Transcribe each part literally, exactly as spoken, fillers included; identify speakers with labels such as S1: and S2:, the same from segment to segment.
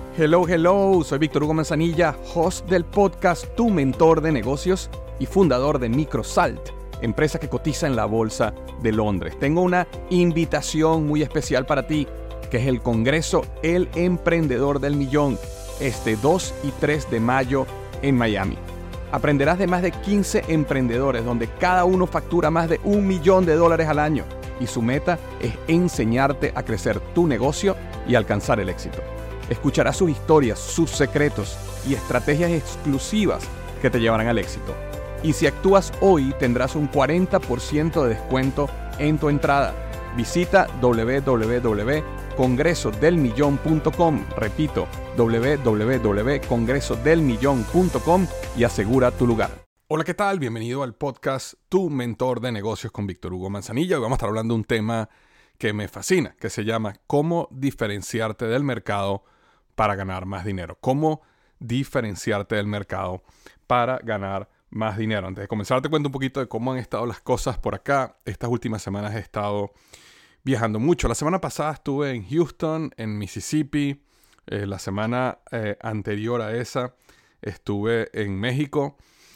S1: Hello, hello, soy Víctor Hugo Manzanilla, host del podcast Tu Mentor de Negocios y fundador de Microsalt, empresa que cotiza en la Bolsa de Londres. Tengo una invitación muy especial para ti, que es el Congreso El Emprendedor del Millón, este dos y tres de mayo en Miami. Aprenderás de más de quince emprendedores, donde cada uno factura más de un millón de dólares al año, y su meta es enseñarte a crecer tu negocio y alcanzar el éxito. Escucharás sus historias, sus secretos y estrategias exclusivas que te llevarán al éxito. Y si actúas hoy, tendrás un cuarenta por ciento de descuento en tu entrada. Visita doble u doble u doble u punto congreso del millón punto com, repito, doble u doble u doble u punto congreso del millón punto com y asegura tu lugar. Hola, ¿qué tal? Bienvenido al podcast Tu Mentor de Negocios con Víctor Hugo Manzanilla. Hoy vamos a estar hablando de un tema que me fascina, que se llama cómo diferenciarte del mercado para ganar más dinero. Cómo diferenciarte del mercado para ganar más dinero. Antes de comenzar, te cuento un poquito de cómo han estado las cosas por acá. Estas últimas semanas he estado viajando mucho. La semana pasada estuve en Houston, en Mississippi. Eh, la semana eh, anterior a esa estuve en México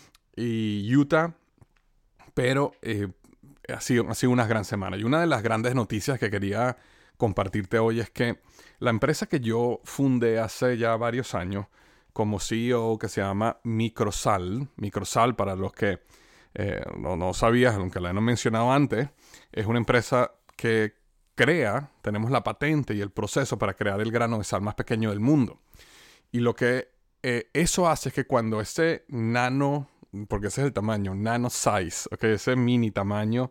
S1: y Utah. Pero eh, ha sido, ha sido una gran semana. Y una de las grandes noticias que quería compartirte hoy es que la empresa que yo fundé hace ya varios años como C E O, que se llama Microsalt, Microsalt para los que eh, no, no sabías, aunque la he mencionado antes, es una empresa que crea, tenemos la patente y el proceso para crear el grano de sal más pequeño del mundo. Y lo que eh, eso hace es que cuando ese nano, porque ese es el tamaño, nano size, okay, ese mini tamaño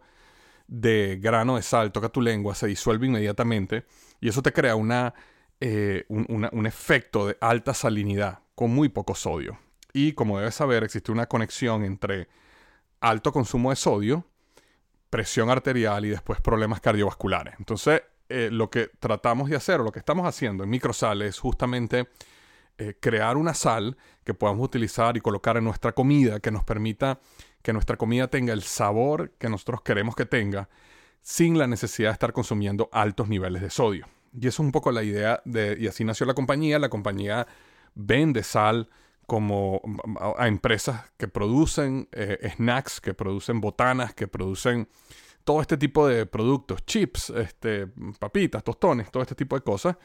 S1: de grano de sal toca tu lengua, se disuelve inmediatamente y eso te crea una, eh, un, una, un efecto de alta salinidad con muy poco sodio. Y como debes saber, existe una conexión entre alto consumo de sodio, presión arterial y después problemas cardiovasculares. Entonces, eh, lo que tratamos de hacer, o lo que estamos haciendo en Microsalt es justamente eh, crear una sal que podamos utilizar y colocar en nuestra comida, que nos permita que nuestra comida tenga el sabor que nosotros queremos que tenga, sin la necesidad de estar consumiendo altos niveles de sodio. Y eso es un poco la idea de, y así nació la compañía. La compañía vende sal como a, a empresas que producen eh, snacks, que producen botanas, que producen todo este tipo de productos, chips, este, papitas, tostones, todo este tipo de cosas.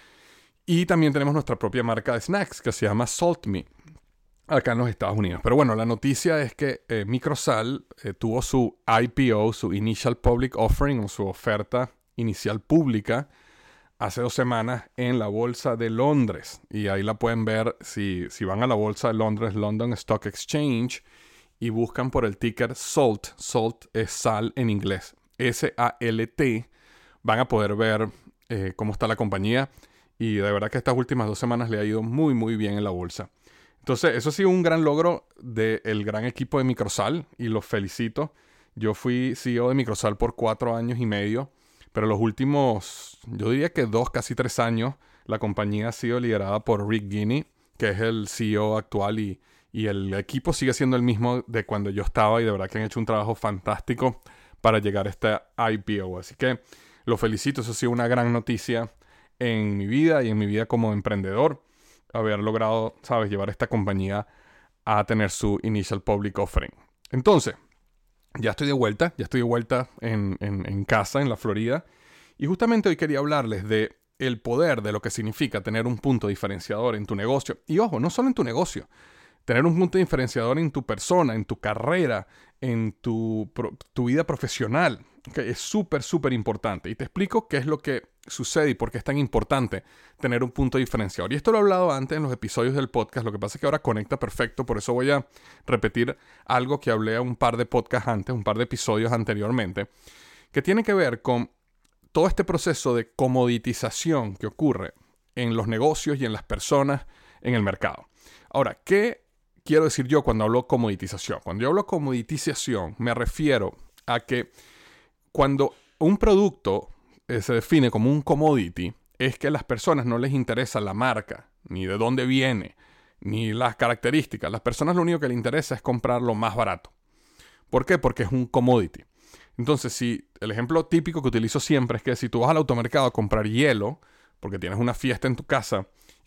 S1: Y también tenemos nuestra propia marca de snacks que se llama Salt Me, acá en los Estados Unidos. Pero bueno, la noticia es que eh, Microsalt eh, tuvo su I P O, su Initial Public Offering, o su oferta inicial pública, hace dos semanas en la Bolsa de Londres. Y ahí la pueden ver si, si van a la Bolsa de Londres, London Stock Exchange, y buscan por el ticker SALT. SALT es sal en inglés. S A L T. Van a poder ver eh, cómo está la compañía. Y de verdad que estas últimas dos semanas le ha ido muy, muy bien en la bolsa. Entonces, eso ha sido un gran logro del gran equipo de Microsalt y los felicito. Yo fui C E O de Microsalt por cuatro años y medio, pero los últimos, yo diría que dos, casi tres años, la compañía ha sido liderada por Rick Guiney, que es el C E O actual, y, y el equipo sigue siendo el mismo de cuando yo estaba, y de verdad que han hecho un trabajo fantástico para llegar a este I P O. Así que los felicito, eso ha sido una gran noticia en mi vida y en mi vida como emprendedor, haber logrado, sabes, llevar esta compañía a tener su Initial Public Offering. Entonces, ya estoy de vuelta, ya estoy de vuelta en, en, en casa, en la Florida, y justamente hoy quería hablarles de el poder de lo que significa tener un punto diferenciador en tu negocio. Y ojo, no solo en tu negocio, tener un punto diferenciador en tu persona, en tu carrera, en tu, tu vida profesional, que es súper, súper importante. Y te explico qué es lo que sucede y por qué es tan importante tener un punto diferenciador. Y esto lo he hablado antes en los episodios del podcast, lo que pasa es que ahora conecta perfecto, por eso voy a repetir algo que hablé a un par de podcasts antes, un par de episodios anteriormente, que tiene que ver con todo este proceso de comoditización que ocurre en los negocios y en las personas en el mercado. Ahora, ¿qué quiero decir yo cuando hablo comoditización? Cuando yo hablo comoditización, me refiero a que cuando un producto eh, se define como un commodity, es que a las personas no les interesa la marca, ni de dónde viene, ni las características. Las personas lo único que les interesa es comprar lo más barato. ¿Por qué? Porque es un commodity. Entonces, si el ejemplo típico que utilizo siempre es que si tú vas al automercado a comprar hielo, porque tienes una fiesta en tu casa,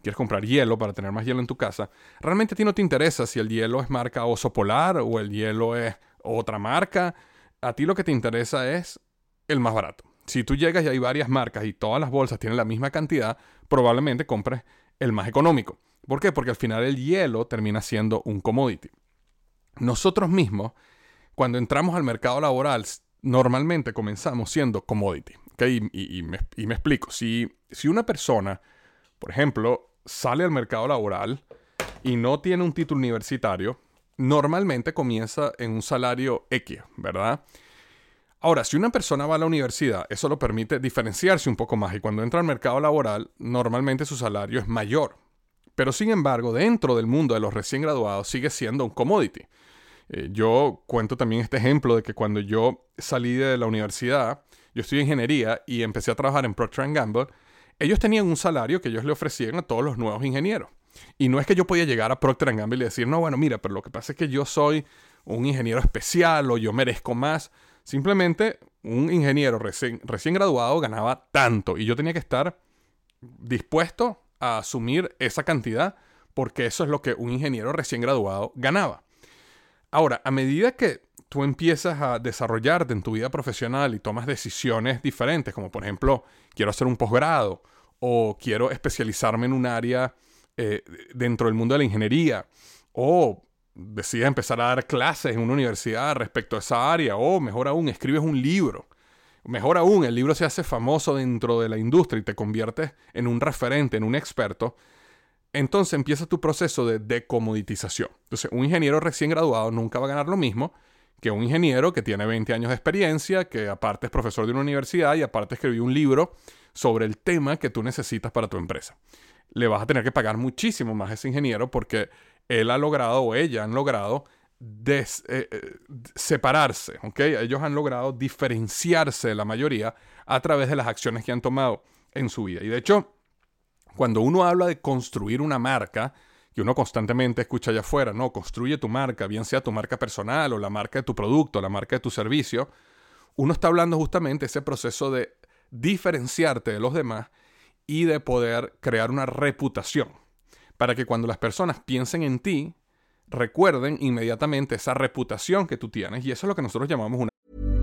S1: quieres comprar hielo para tener más hielo en tu casa, realmente a ti no te interesa si el hielo es marca Oso Polar o el hielo es otra marca. A ti lo que te interesa es el más barato. Si tú llegas y hay varias marcas y todas las bolsas tienen la misma cantidad, probablemente compres el más económico. ¿Por qué? Porque al final el hielo termina siendo un commodity. Nosotros mismos, cuando entramos al mercado laboral, normalmente comenzamos siendo commodity. ¿Okay? Y, y, me, y me explico. Si, si una persona, por ejemplo, sale al mercado laboral y no tiene un título universitario, normalmente comienza en un salario X, ¿verdad? Ahora, si una persona va a la universidad, eso lo permite diferenciarse un poco más y cuando entra al mercado laboral, normalmente su salario es mayor. Pero sin embargo, dentro del mundo de los recién graduados sigue siendo un commodity. Eh, yo cuento también este ejemplo de que cuando yo salí de la universidad, yo estudié ingeniería y empecé a trabajar en Procter and Gamble, ellos tenían un salario que ellos le ofrecían a todos los nuevos ingenieros. Y no es que yo podía llegar a Procter and Gamble y decir, no, bueno, mira, pero lo que pasa es que yo soy un ingeniero especial o yo merezco más. Simplemente un ingeniero recién, recién graduado ganaba tanto y yo tenía que estar dispuesto a asumir esa cantidad porque eso es lo que un ingeniero recién graduado ganaba. Ahora, a medida que tú empiezas a desarrollarte en tu vida profesional y tomas decisiones diferentes, como por ejemplo, quiero hacer un posgrado o quiero especializarme en un área eh, dentro del mundo de la ingeniería o decides empezar a dar clases en una universidad respecto a esa área o mejor aún, escribes un libro. Mejor aún, el libro se hace famoso dentro de la industria y te conviertes en un referente, en un experto. Entonces empieza tu proceso de decomoditización. Entonces, un ingeniero recién graduado nunca va a ganar lo mismo que un ingeniero que tiene veinte años de experiencia, que aparte es profesor de una universidad y aparte escribió un libro sobre el tema que tú necesitas para tu empresa. Le vas a tener que pagar muchísimo más a ese ingeniero porque él ha logrado o ella han logrado des, eh, eh, separarse, ¿ok? Ellos han logrado diferenciarse de la mayoría a través de las acciones que han tomado en su vida. Y de hecho, cuando uno habla de construir una marca, que uno constantemente escucha allá afuera, no, construye tu marca, bien sea tu marca personal o la marca de tu producto, la marca de tu servicio, uno está hablando justamente de ese proceso de diferenciarte de los demás y de poder crear una reputación para que cuando las personas piensen en ti, recuerden inmediatamente esa reputación que tú tienes y eso es lo que nosotros llamamos una.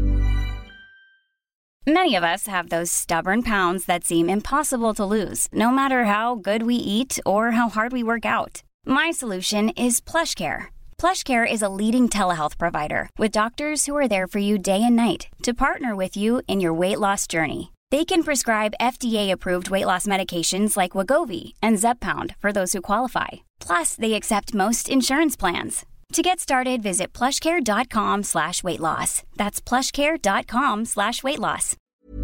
S2: Many of us have those stubborn pounds that seem impossible to lose, no matter how good we eat or how hard we work out. My solution is PlushCare. PlushCare is a leading telehealth provider with doctors who are there for you day and night to partner with you in your weight loss journey. They can prescribe F D A-approved weight loss medications like Wegovy and Zepbound for those who qualify. Plus, they accept most insurance plans. To get started, visit plushcare.com slash weight loss. That's plushcare.com slash weight loss.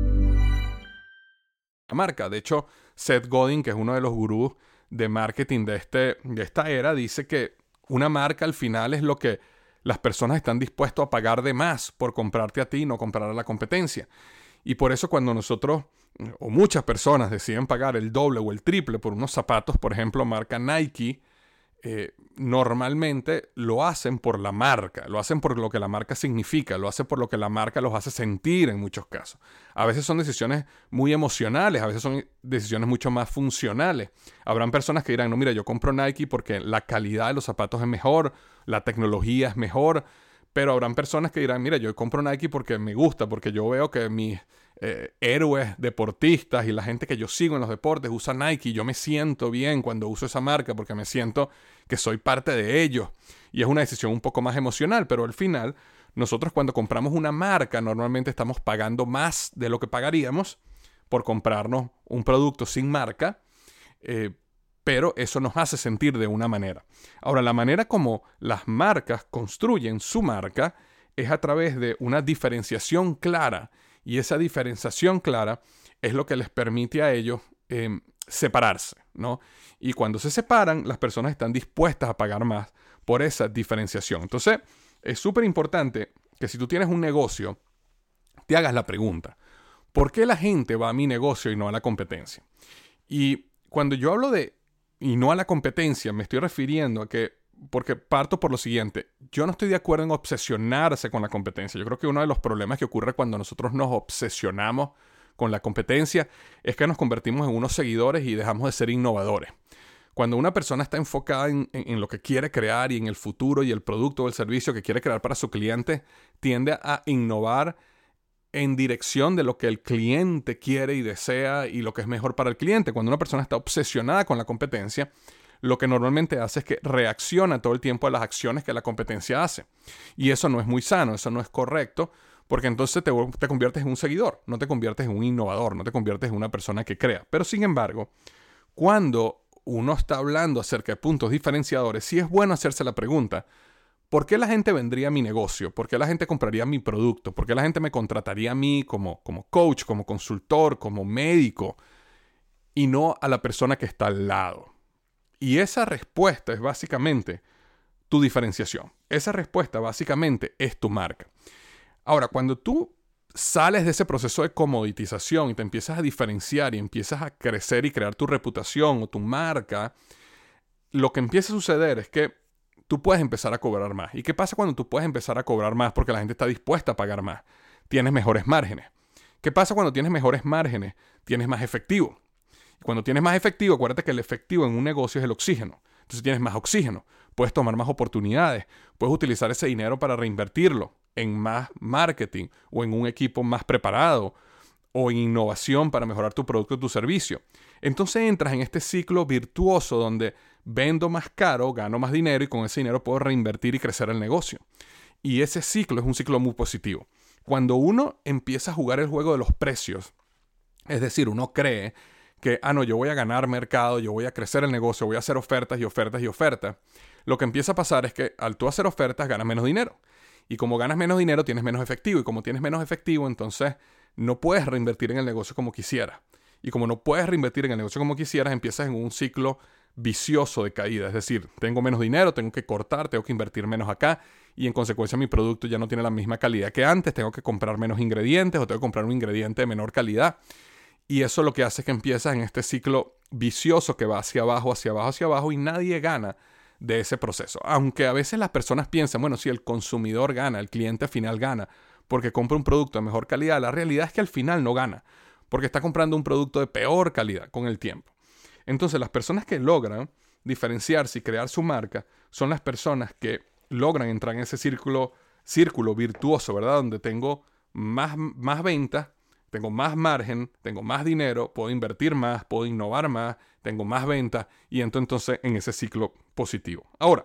S1: La marca. De hecho, Seth Godin, que es uno de los gurús de marketing de, este, de esta era, dice que una marca al final es lo que las personas están dispuestas a pagar de más por comprarte a ti y no comprar a la competencia. Y por eso cuando nosotros, o muchas personas, deciden pagar el doble o el triple por unos zapatos, por ejemplo, marca Nike, eh, normalmente lo hacen por la marca, lo hacen por lo que la marca significa, lo hacen por lo que la marca los hace sentir en muchos casos. A veces son decisiones muy emocionales, a veces son decisiones mucho más funcionales. Habrán personas que dirán, no, mira, yo compro Nike porque la calidad de los zapatos es mejor, la tecnología es mejor. Pero habrán personas que dirán, mira, yo compro Nike porque me gusta, porque yo veo que mis eh, héroes deportistas y la gente que yo sigo en los deportes usa Nike y yo me siento bien cuando uso esa marca porque me siento que soy parte de ellos. Y es una decisión un poco más emocional, pero al final, nosotros cuando compramos una marca normalmente estamos pagando más de lo que pagaríamos por comprarnos un producto sin marca, eh, pero eso nos hace sentir de una manera. Ahora, la manera como las marcas construyen su marca es a través de una diferenciación clara. Y esa diferenciación clara es lo que les permite a ellos eh, separarse, ¿no? Y cuando se separan, las personas están dispuestas a pagar más por esa diferenciación. Entonces, es súper importante que si tú tienes un negocio, te hagas la pregunta, ¿por qué la gente va a mi negocio y no a la competencia? Y cuando yo hablo de y no a la competencia, me estoy refiriendo a que, porque parto por lo siguiente, yo no estoy de acuerdo en obsesionarse con la competencia. Yo creo que uno de los problemas que ocurre cuando nosotros nos obsesionamos con la competencia es que nos convertimos en unos seguidores y dejamos de ser innovadores. Cuando una persona está enfocada en, en, en lo que quiere crear y en el futuro y el producto o el servicio que quiere crear para su cliente, tiende a innovar en dirección de lo que el cliente quiere y desea y lo que es mejor para el cliente. Cuando una persona está obsesionada con la competencia, lo que normalmente hace es que reacciona todo el tiempo a las acciones que la competencia hace. Y eso no es muy sano, eso no es correcto, porque entonces te, te conviertes en un seguidor, no te conviertes en un innovador, no te conviertes en una persona que crea. Pero sin embargo, cuando uno está hablando acerca de puntos diferenciadores, sí es bueno hacerse la pregunta: ¿por qué la gente vendría a mi negocio? ¿Por qué la gente compraría mi producto? ¿Por qué la gente me contrataría a mí como, como coach, como consultor, como médico, y no a la persona que está al lado? Y esa respuesta es básicamente tu diferenciación. Esa respuesta básicamente es tu marca. Ahora, cuando tú sales de ese proceso de comoditización y te empiezas a diferenciar y empiezas a crecer y crear tu reputación o tu marca, lo que empieza a suceder es que tú puedes empezar a cobrar más. ¿Y qué pasa cuando tú puedes empezar a cobrar más? Porque la gente está dispuesta a pagar más. Tienes mejores márgenes. ¿Qué pasa cuando tienes mejores márgenes? Tienes más efectivo. Y cuando tienes más efectivo, acuérdate que el efectivo en un negocio es el oxígeno. Entonces tienes más oxígeno. Puedes tomar más oportunidades. Puedes utilizar ese dinero para reinvertirlo en más marketing o en un equipo más preparado o en innovación para mejorar tu producto o tu servicio. Entonces entras en este ciclo virtuoso donde vendo más caro, gano más dinero y con ese dinero puedo reinvertir y crecer el negocio. Y ese ciclo es un ciclo muy positivo. Cuando uno empieza a jugar el juego de los precios, es decir, uno cree que, ah, no, yo voy a ganar mercado, yo voy a crecer el negocio, voy a hacer ofertas y ofertas y ofertas, lo que empieza a pasar es que al tú hacer ofertas ganas menos dinero. Y como ganas menos dinero, tienes menos efectivo. Y como tienes menos efectivo, entonces no puedes reinvertir en el negocio como quisieras. Y como no puedes reinvertir en el negocio como quisieras, empiezas en un ciclo vicioso de caída. Es decir, tengo menos dinero, tengo que cortar, tengo que invertir menos acá. Y en consecuencia mi producto ya no tiene la misma calidad que antes. Tengo que comprar menos ingredientes o tengo que comprar un ingrediente de menor calidad. Y eso lo que hace es que empiezas en este ciclo vicioso que va hacia abajo, hacia abajo, hacia abajo. Y nadie gana de ese proceso. Aunque a veces las personas piensan, bueno, si el consumidor gana, el cliente final gana, porque compra un producto de mejor calidad, la realidad es que al final no gana, porque está comprando un producto de peor calidad con el tiempo. Entonces, las personas que logran diferenciarse y crear su marca son las personas que logran entrar en ese círculo, círculo virtuoso, ¿verdad? Donde tengo más, más ventas, tengo más margen, tengo más dinero, puedo invertir más, puedo innovar más, tengo más ventas y entro entonces en ese ciclo positivo. Ahora,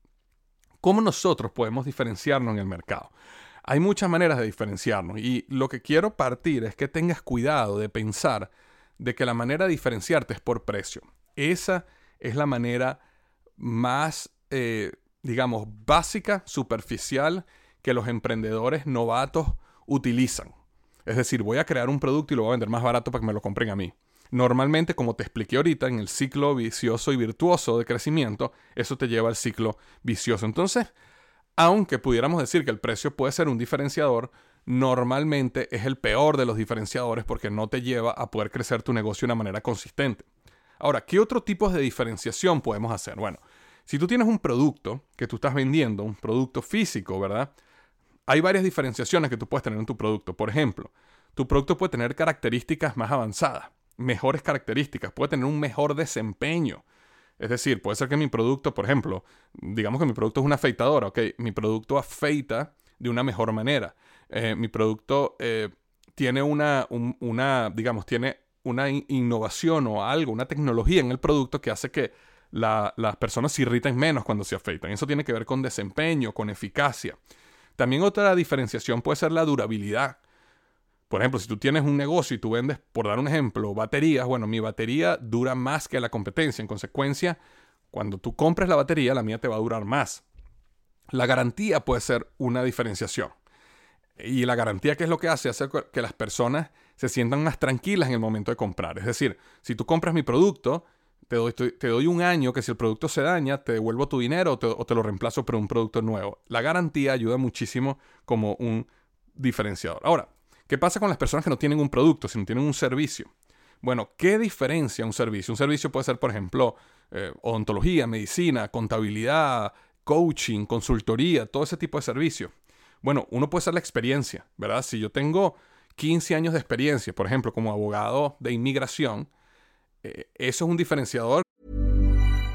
S1: ¿cómo nosotros podemos diferenciarnos en el mercado? Hay muchas maneras de diferenciarnos y lo que quiero partir es que tengas cuidado de pensar de que la manera de diferenciarte es por precio. Esa es la manera más, eh, digamos, básica, superficial que los emprendedores novatos utilizan. Es decir, voy a crear un producto y lo voy a vender más barato para que me lo compren a mí. Normalmente, como te expliqué ahorita, en el ciclo vicioso y virtuoso de crecimiento, eso te lleva al ciclo vicioso. Entonces, aunque pudiéramos decir que el precio puede ser un diferenciador, normalmente es el peor de los diferenciadores porque no te lleva a poder crecer tu negocio de una manera consistente. Ahora, ¿qué otro tipo de diferenciación podemos hacer? Bueno, si tú tienes un producto que tú estás vendiendo, un producto físico, ¿verdad? Hay varias diferenciaciones que tú puedes tener en tu producto. Por ejemplo, tu producto puede tener características más avanzadas, mejores características, puede tener un mejor desempeño. Es decir, puede ser que mi producto, por ejemplo, digamos que mi producto es una afeitadora, ok, mi producto afeita de una mejor manera. Eh, mi producto eh, tiene una, un, una, digamos, tiene una in- innovación o algo, una tecnología en el producto que hace que la, las personas se irriten menos cuando se afeitan. Eso tiene que ver con desempeño, con eficacia. También otra diferenciación puede ser la durabilidad. Por ejemplo, si tú tienes un negocio y tú vendes, por dar un ejemplo, baterías, bueno, mi batería dura más que la competencia. En consecuencia, cuando tú compres la batería, la mía te va a durar más. La garantía puede ser una diferenciación. Y la garantía, ¿qué es lo que hace? Hace que las personas se sientan más tranquilas en el momento de comprar. Es decir, si tú compras mi producto, te doy, te doy un año que si el producto se daña, te devuelvo tu dinero o te, o te lo reemplazo por un producto nuevo. La garantía ayuda muchísimo como un diferenciador. Ahora, ¿qué pasa con las personas que no tienen un producto, sino tienen un servicio? Bueno, ¿qué diferencia un servicio? Un servicio puede ser, por ejemplo, eh, odontología, medicina, contabilidad, coaching, consultoría, todo ese tipo de servicios. Bueno, uno puede ser la experiencia, ¿verdad? Si yo tengo quince años de experiencia, por ejemplo, como abogado de inmigración, eh, eso es un diferenciador.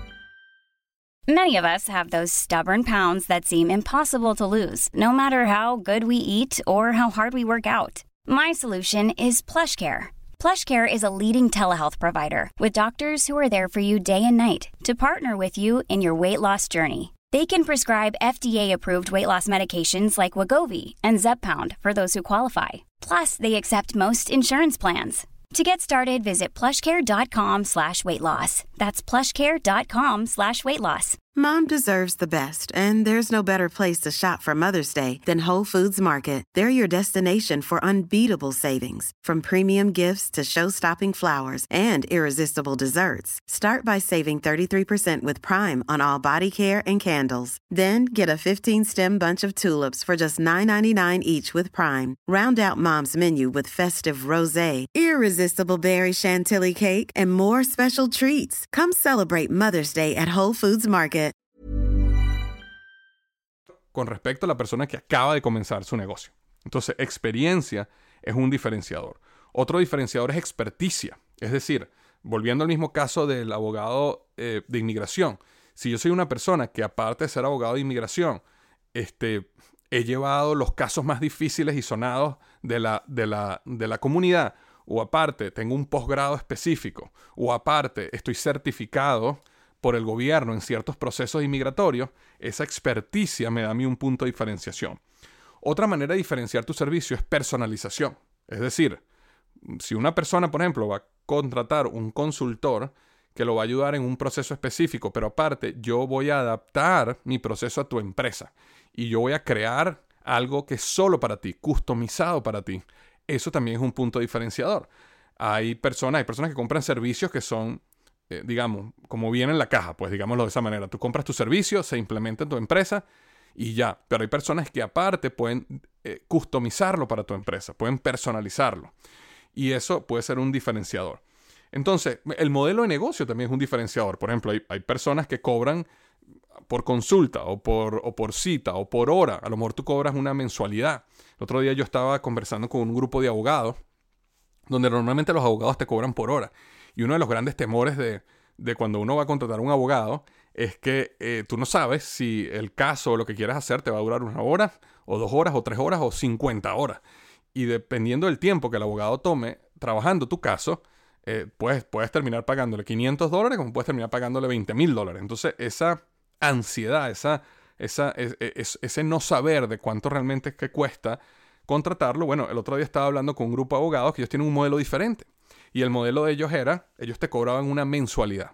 S2: Many of us have those stubborn pounds that seem impossible to lose, no matter how good we eat or how hard we work out. My solution is PlushCare. PlushCare is a leading telehealth provider with doctors who are there for you day and night to partner with you in your weight loss journey. They can prescribe F D A-approved weight loss medications like Wegovy and Zepbound for those who qualify. Plus, they accept most insurance plans. To get started, visit plushcare.com slash weight loss. That's plushcare.com slash weight loss.
S3: Mom deserves the best, and there's no better place to shop for Mother's Day than Whole Foods Market. They're your destination for unbeatable savings, from premium gifts to show-stopping flowers and irresistible desserts. Start by saving thirty-three percent with Prime on all body care and candles. Then get a fifteen-stem bunch of tulips for just nine ninety-nine each with Prime. Round out Mom's menu with festive rosé, irresistible berry chantilly cake, and more special treats. Come celebrate Mother's Day at Whole Foods Market.
S1: Con respecto a la persona que acaba de comenzar su negocio. Entonces, experiencia es un diferenciador. Otro diferenciador es experticia. Es decir, volviendo al mismo caso del abogado eh, de inmigración. Si yo soy una persona que, aparte de ser abogado de inmigración, este, he llevado los casos más difíciles y sonados de la, de la, de la comunidad, o aparte tengo un posgrado específico, o aparte estoy certificado por el gobierno en ciertos procesos inmigratorios, esa experticia me da a mí un punto de diferenciación. Otra manera de diferenciar tu servicio es personalización. Es decir, si una persona, por ejemplo, va a contratar un consultor que lo va a ayudar en un proceso específico, pero aparte yo voy a adaptar mi proceso a tu empresa y yo voy a crear algo que es solo para ti, customizado para ti. Eso también es un punto diferenciador. Hay personas, hay personas que compran servicios que son Eh, digamos, como viene en la caja, pues digámoslo de esa manera. Tú compras tu servicio, se implementa en tu empresa y ya. Pero hay personas que aparte pueden eh, customizarlo para tu empresa, pueden personalizarlo. Y eso puede ser un diferenciador. Entonces, el modelo de negocio también es un diferenciador. Por ejemplo, hay, hay personas que cobran por consulta o por, o por cita o por hora. A lo mejor tú cobras una mensualidad. El otro día yo estaba conversando con un grupo de abogados donde normalmente los abogados te cobran por hora. Y uno de los grandes temores de, de cuando uno va a contratar a un abogado es que eh, tú no sabes si el caso o lo que quieras hacer te va a durar una hora, o dos horas, o tres horas, o cincuenta horas. Y dependiendo del tiempo que el abogado tome trabajando tu caso, eh, puedes, puedes terminar pagándole quinientos dólares como puedes terminar pagándole veinte mil dólares. Entonces, esa ansiedad, esa, esa, es, es, ese no saber de cuánto realmente es que cuesta contratarlo. Bueno, el otro día estaba hablando con un grupo de abogados que ellos tienen un modelo diferente. Y el modelo de ellos era, ellos te cobraban una mensualidad.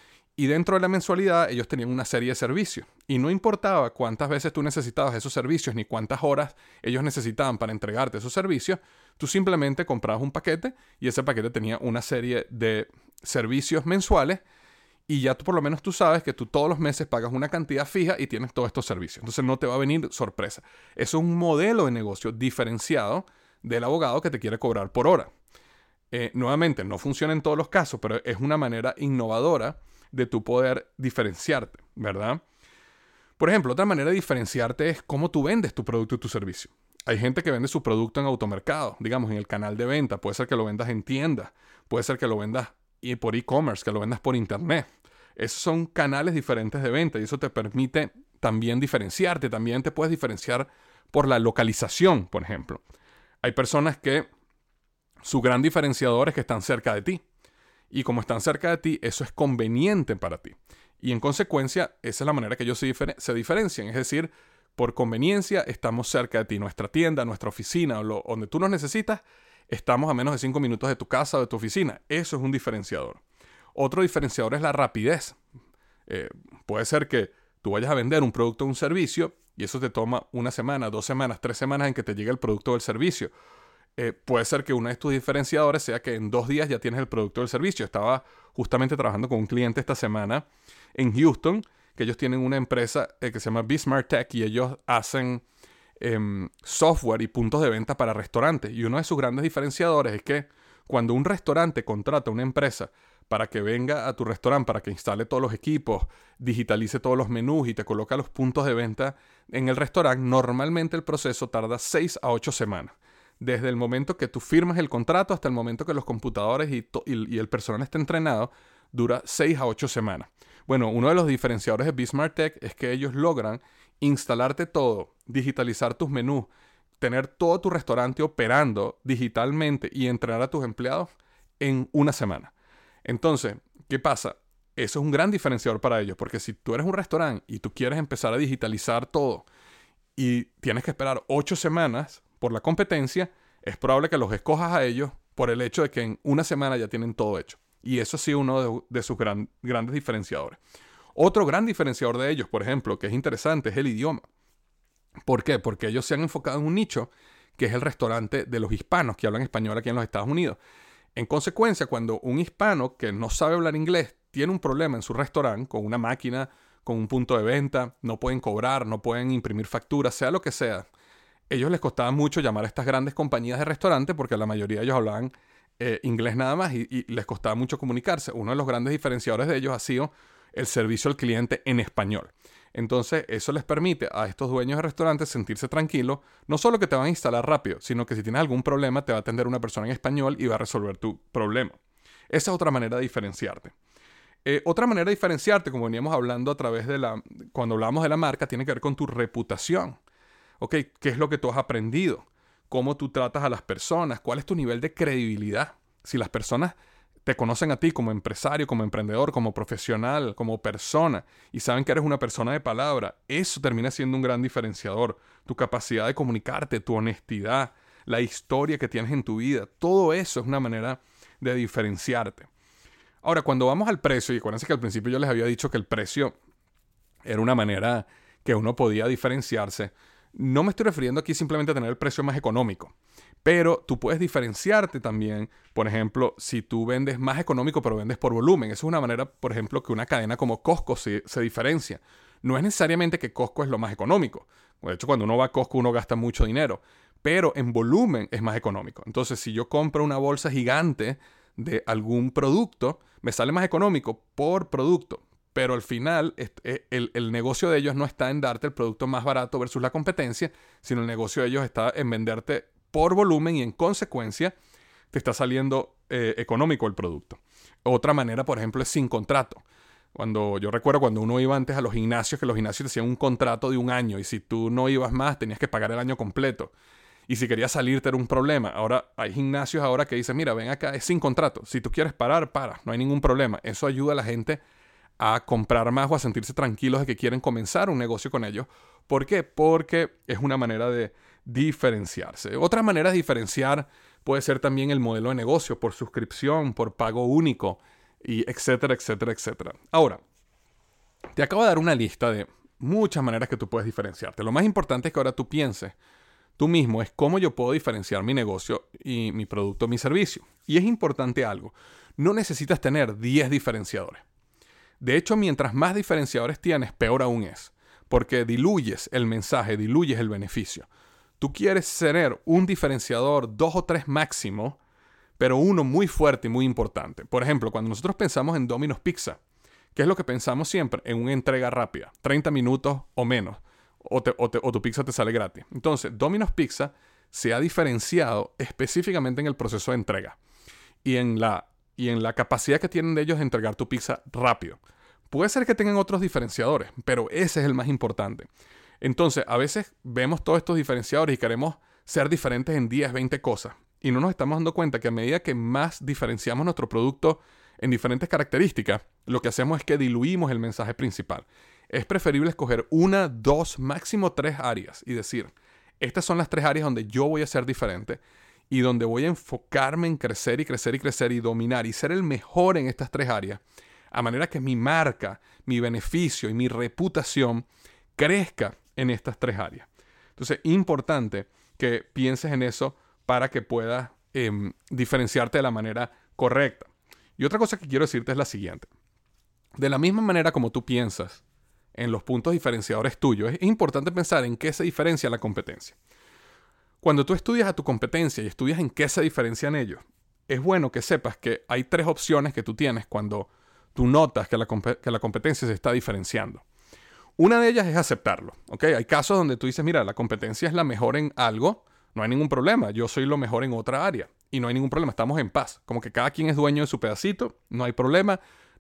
S1: Y dentro de la mensualidad ellos tenían una serie de servicios. Y no importaba cuántas veces tú necesitabas esos servicios ni cuántas horas ellos necesitaban para entregarte esos servicios. Tú simplemente comprabas un paquete y ese paquete tenía una serie de servicios mensuales. Y ya tú por lo menos tú sabes que tú todos los meses pagas una cantidad fija y tienes todos estos servicios. Entonces no te va a venir sorpresa. Eso es un modelo de negocio diferenciado del abogado que te quiere cobrar por hora. Eh, nuevamente, no funciona en todos los casos, pero es una manera innovadora de tu poder diferenciarte, ¿verdad? Por ejemplo, otra manera de diferenciarte es cómo tú vendes tu producto y tu servicio. Hay gente que vende su producto en automercado, digamos, en el canal de venta. Puede ser que lo vendas en tiendas, puede ser que lo vendas por e-commerce, que lo vendas por internet. Esos son canales diferentes de venta y eso te permite también diferenciarte. También te puedes diferenciar por la localización, por ejemplo. Hay personas que su gran diferenciador es que están cerca de ti. Y como están cerca de ti, eso es conveniente para ti. Y en consecuencia, esa es la manera que ellos se, difer- se diferencian. Es decir, por conveniencia, estamos cerca de ti. Nuestra tienda, nuestra oficina, o lo, donde tú nos necesitas, estamos a menos de cinco minutos de tu casa o de tu oficina. Eso es un diferenciador. Otro diferenciador es la rapidez. Eh, puede ser que tú vayas a vender un producto o un servicio y eso te toma una semana, dos semanas, tres semanas en que te llegue el producto o el servicio. Eh, puede ser que uno de tus diferenciadores sea que en dos días ya tienes el producto o el servicio. Estaba justamente trabajando con un cliente esta semana en Houston, que ellos tienen una empresa eh, que se llama Bismarck Tech y ellos hacen eh, software y puntos de venta para restaurantes. Y uno de sus grandes diferenciadores es que cuando un restaurante contrata a una empresa para que venga a tu restaurante, para que instale todos los equipos, digitalice todos los menús y te coloca los puntos de venta en el restaurante, normalmente el proceso tarda seis a ocho semanas. Desde el momento que tú firmas el contrato hasta el momento que los computadores y, to- y, y el personal esté entrenado, dura seis a ocho semanas. Bueno, uno de los diferenciadores de Bismart Tech es que ellos logran instalarte todo, digitalizar tus menús, tener todo tu restaurante operando digitalmente y entrenar a tus empleados en una semana. Entonces, ¿qué pasa? Eso es un gran diferenciador para ellos, porque si tú eres un restaurante y tú quieres empezar a digitalizar todo y tienes que esperar ocho semanas por la competencia, es probable que los escojas a ellos por el hecho de que en una semana ya tienen todo hecho. Y eso sí es uno de, de sus gran, grandes diferenciadores. Otro gran diferenciador de ellos, por ejemplo, que es interesante, es el idioma. ¿Por qué? Porque ellos se han enfocado en un nicho que es el restaurante de los hispanos que hablan español aquí en los Estados Unidos. En consecuencia, cuando un hispano que no sabe hablar inglés tiene un problema en su restaurante con una máquina, con un punto de venta, no pueden cobrar, no pueden imprimir facturas, sea lo que sea, ellos les costaba mucho llamar a estas grandes compañías de restaurante porque la mayoría de ellos hablaban eh, inglés nada más y, y les costaba mucho comunicarse. Uno de los grandes diferenciadores de ellos ha sido el servicio al cliente en español. Entonces, eso les permite a estos dueños de restaurantes sentirse tranquilos, no solo que te van a instalar rápido, sino que si tienes algún problema te va a atender una persona en español y va a resolver tu problema. Esa es otra manera de diferenciarte. Eh, otra manera de diferenciarte, como veníamos hablando a través de la... Cuando hablamos de la marca, tiene que ver con tu reputación. ¿Ok? ¿Qué es lo que tú has aprendido? ¿Cómo tú tratas a las personas? ¿Cuál es tu nivel de credibilidad? Si las personas te conocen a ti como empresario, como emprendedor, como profesional, como persona, y saben que eres una persona de palabra, eso termina siendo un gran diferenciador. Tu capacidad de comunicarte, tu honestidad, la historia que tienes en tu vida, todo eso es una manera de diferenciarte. Ahora, cuando vamos al precio, y acuérdense que al principio yo les había dicho que el precio era una manera que uno podía diferenciarse, no me estoy refiriendo aquí simplemente a tener el precio más económico, pero tú puedes diferenciarte también, por ejemplo, si tú vendes más económico pero vendes por volumen. Esa es una manera, por ejemplo, que una cadena como Costco se, se diferencia. No es necesariamente que Costco es lo más económico. De hecho, cuando uno va a Costco uno gasta mucho dinero, pero en volumen es más económico. Entonces, si yo compro una bolsa gigante de algún producto, me sale más económico por producto. Pero al final, el, el negocio de ellos no está en darte el producto más barato versus la competencia, sino el negocio de ellos está en venderte por volumen y en consecuencia te está saliendo eh, económico el producto. Otra manera, por ejemplo, es sin contrato. Cuando yo recuerdo cuando uno iba antes a los gimnasios, que los gimnasios te hacían un contrato de un año y si tú no ibas más tenías que pagar el año completo. Y si querías salirte era un problema. Ahora hay gimnasios ahora que dicen, mira, ven acá, es sin contrato. Si tú quieres parar, para, no hay ningún problema. Eso ayuda a la gente a comprar más o a sentirse tranquilos de que quieren comenzar un negocio con ellos. ¿Por qué? Porque es una manera de diferenciarse. Otra manera de diferenciar puede ser también el modelo de negocio, por suscripción, por pago único, y etcétera, etcétera, etcétera. Ahora, te acabo de dar una lista de muchas maneras que tú puedes diferenciarte. Lo más importante es que ahora tú pienses tú mismo es cómo yo puedo diferenciar mi negocio y mi producto, mi servicio. Y es importante algo, no necesitas tener diez diferenciadores. De hecho, mientras más diferenciadores tienes, peor aún es, porque diluyes el mensaje, diluyes el beneficio. Tú quieres tener un diferenciador, dos o tres máximo, pero uno muy fuerte y muy importante. Por ejemplo, cuando nosotros pensamos en Domino's Pizza, ¿qué es lo que pensamos siempre? En una entrega rápida, treinta minutos o menos, o, te, o, te, o tu pizza te sale gratis. Entonces, Domino's Pizza se ha diferenciado específicamente en el proceso de entrega y en la y en la capacidad que tienen de ellos de entregar tu pizza rápido. Puede ser que tengan otros diferenciadores, pero ese es el más importante. Entonces, a veces vemos todos estos diferenciadores y queremos ser diferentes en diez, veinte cosas. Y no nos estamos dando cuenta que a medida que más diferenciamos nuestro producto en diferentes características, lo que hacemos es que diluimos el mensaje principal. Es preferible escoger una, dos, máximo tres áreas y decir, estas son las tres áreas donde yo voy a ser diferente y donde voy a enfocarme en crecer y crecer y crecer y dominar y ser el mejor en estas tres áreas, a manera que mi marca, mi beneficio y mi reputación crezca en estas tres áreas. Entonces, importante que pienses en eso para que puedas eh, diferenciarte de la manera correcta. Y otra cosa que quiero decirte es la siguiente. De la misma manera como tú piensas en los puntos diferenciadores tuyos, es importante pensar en qué se diferencia la competencia. Cuando tú estudias a tu competencia y estudias en qué se diferencian ellos, es bueno que sepas que hay tres opciones que tú tienes cuando tú notas que la, que la competencia se está diferenciando. Una de ellas es aceptarlo, ¿ok? Hay casos donde tú dices, mira, la competencia es la mejor en algo, no hay ningún problema, yo soy lo mejor en otra área y no hay ningún problema, estamos en paz. Como que cada quien es dueño de su pedacito, no hay problema,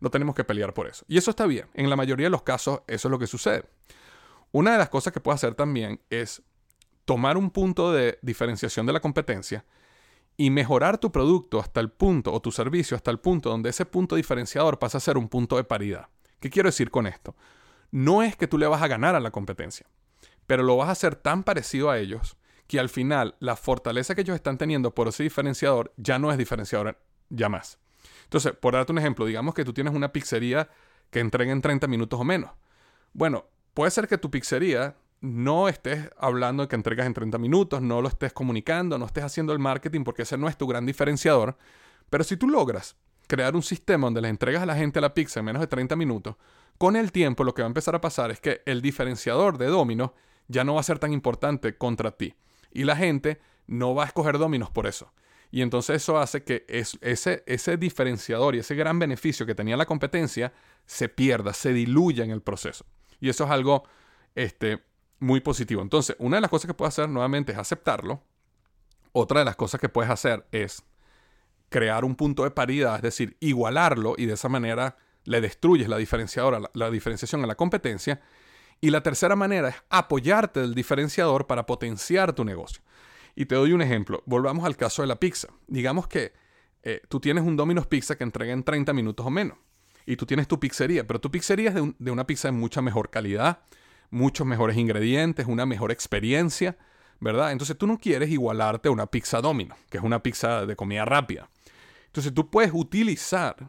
S1: no tenemos que pelear por eso. Y eso está bien. En la mayoría de los casos, eso es lo que sucede. Una de las cosas que puedes hacer también es tomar un punto de diferenciación de la competencia y mejorar tu producto hasta el punto, o tu servicio hasta el punto donde ese punto diferenciador pasa a ser un punto de paridad. ¿Qué quiero decir con esto? No es que tú le vas a ganar a la competencia, pero lo vas a hacer tan parecido a ellos que al final la fortaleza que ellos están teniendo por ese diferenciador ya no es diferenciador ya más. Entonces, por darte un ejemplo, digamos que tú tienes una pizzería que entrega en treinta minutos o menos. Bueno, puede ser que tu pizzería no estés hablando de que entregas en treinta minutos, no lo estés comunicando, no estés haciendo el marketing porque ese no es tu gran diferenciador. Pero si tú logras crear un sistema donde le entregas a la gente la pizza en menos de treinta minutos, con el tiempo lo que va a empezar a pasar es que el diferenciador de Domino's ya no va a ser tan importante contra ti. Y la gente no va a escoger Domino's por eso. Y entonces eso hace que es, ese, ese diferenciador y ese gran beneficio que tenía la competencia se pierda, se diluya en el proceso. Y eso es algo este, muy positivo. Entonces, una de las cosas que puedes hacer nuevamente es aceptarlo. Otra de las cosas que puedes hacer es crear un punto de paridad, es decir, igualarlo y de esa manera le destruyes la diferenciadora, la, la diferenciación a la competencia. Y la tercera manera es apoyarte del diferenciador para potenciar tu negocio. Y te doy un ejemplo. Volvamos al caso de la pizza. Digamos que eh, tú tienes un Domino's Pizza que entrega en treinta minutos o menos. Y tú tienes tu pizzería, pero tu pizzería es de, un, de una pizza de mucha mejor calidad, muchos mejores ingredientes, una mejor experiencia, ¿verdad? Entonces tú no quieres igualarte a una pizza Domino's, que es una pizza de comida rápida. Entonces tú puedes utilizar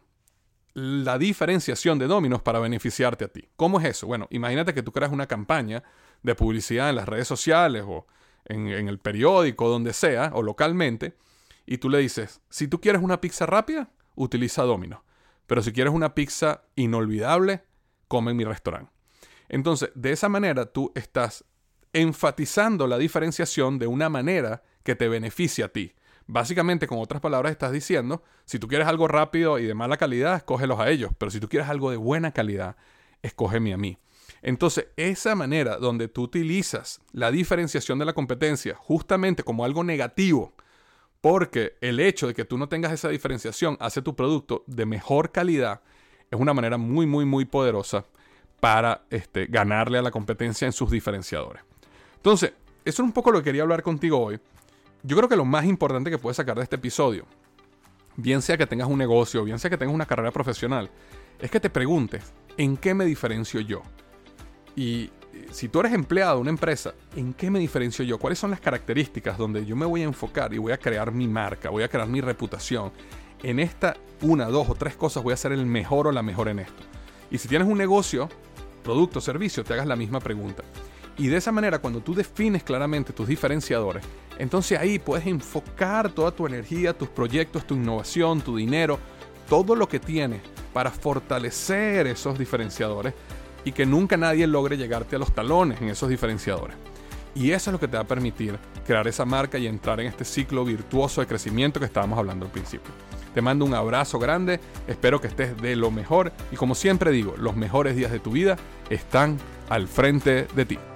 S1: la diferenciación de Domino's para beneficiarte a ti. ¿Cómo es eso? Bueno, imagínate que tú creas una campaña de publicidad en las redes sociales o en, en el periódico, donde sea, o localmente, y tú le dices, si tú quieres una pizza rápida, utiliza Domino's. Pero si quieres una pizza inolvidable, come en mi restaurante. Entonces, de esa manera tú estás enfatizando la diferenciación de una manera que te beneficie a ti. Básicamente, con otras palabras, estás diciendo, si tú quieres algo rápido y de mala calidad, escógelos a ellos. Pero si tú quieres algo de buena calidad, escógeme a mí. Entonces, esa manera donde tú utilizas la diferenciación de la competencia justamente como algo negativo, porque el hecho de que tú no tengas esa diferenciación hace tu producto de mejor calidad, es una manera muy, muy, muy poderosa para este, ganarle a la competencia en sus diferenciadores. Entonces, eso es un poco lo que quería hablar contigo hoy. Yo creo que lo más importante que puedes sacar de este episodio, bien sea que tengas un negocio, bien sea que tengas una carrera profesional, es que te preguntes, ¿en qué me diferencio yo? Y si tú eres empleado de una empresa, ¿en qué me diferencio yo? ¿Cuáles son las características donde yo me voy a enfocar y voy a crear mi marca, voy a crear mi reputación? En esta, una, dos o tres cosas voy a ser el mejor o la mejor en esto. Y si tienes un negocio, producto, servicio, te hagas la misma pregunta. Y de esa manera, cuando tú defines claramente tus diferenciadores, entonces ahí puedes enfocar toda tu energía, tus proyectos, tu innovación, tu dinero, todo lo que tienes para fortalecer esos diferenciadores y que nunca nadie logre llegarte a los talones en esos diferenciadores. Y eso es lo que te va a permitir crear esa marca y entrar en este ciclo virtuoso de crecimiento que estábamos hablando al principio. Te mando un abrazo grande, espero que estés de lo mejor y como siempre digo, los mejores días de tu vida están al frente de ti.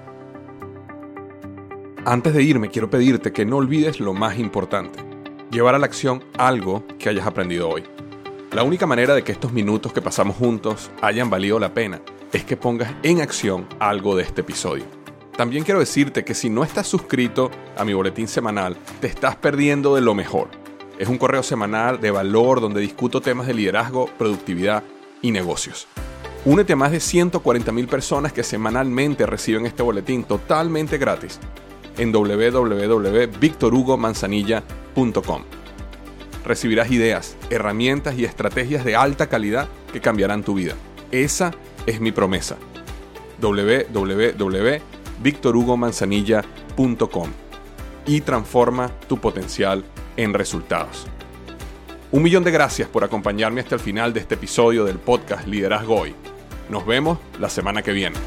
S1: Antes de irme, quiero pedirte que no olvides lo más importante, llevar a la acción algo que hayas aprendido hoy. La única manera de que estos minutos que pasamos juntos hayan valido la pena es que pongas en acción algo de este episodio. También quiero decirte que si no estás suscrito a mi boletín semanal, te estás perdiendo de lo mejor. Es un correo semanal de valor donde discuto temas de liderazgo, productividad y negocios. Únete a más de ciento cuarenta mil personas que semanalmente reciben este boletín totalmente gratis en doble u doble u doble u punto víctor hugo manzanilla punto com. Recibirás ideas, herramientas y estrategias de alta calidad que cambiarán tu vida. Esa es mi promesa. doble u doble u doble u punto víctor hugo manzanilla punto com y transforma tu potencial en resultados. Un millón de gracias por acompañarme hasta el final de este episodio del podcast Liderazgo Hoy. Nos vemos la semana que viene.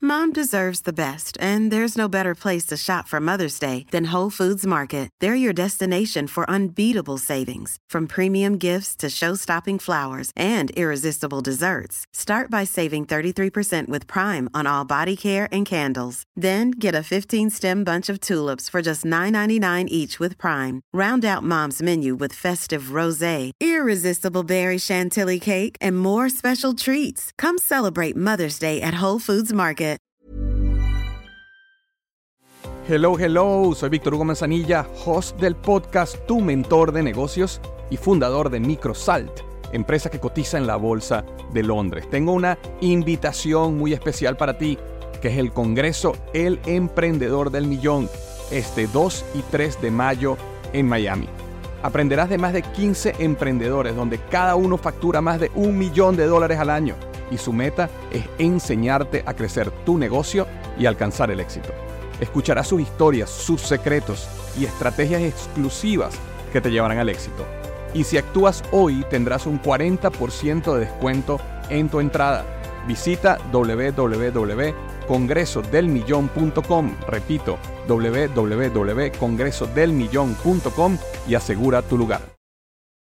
S3: Mom deserves the best, and there's no better place to shop for Mother's Day than Whole Foods Market. They're your destination for unbeatable savings, from premium gifts to show-stopping flowers and irresistible desserts. Start by saving thirty-three percent with Prime on all body care and candles. Then get a fifteen-stem bunch of tulips for just nine ninety-nine each with Prime. Round out Mom's menu with festive rosé, irresistible berry chantilly cake, and more special treats. Come celebrate Mother's Day at Whole Foods Market.
S1: Hello, hello, soy Víctor Hugo Manzanilla, host del podcast Tu Mentor de Negocios y fundador de Microsalt, empresa que cotiza en la Bolsa de Londres. Tengo una invitación muy especial para ti, que es el Congreso El Emprendedor del Millón, este dos y tres de mayo en Miami. Aprenderás de más de quince emprendedores, donde cada uno factura más de un millón de dólares al año, y su meta es enseñarte a crecer tu negocio y alcanzar el éxito. Escucharás sus historias, sus secretos y estrategias exclusivas que te llevarán al éxito. Y si actúas hoy, tendrás un cuarenta por ciento de descuento en tu entrada. Visita w w w punto congreso del millón punto com, repito, w w w punto congreso del millón punto com y asegura tu lugar.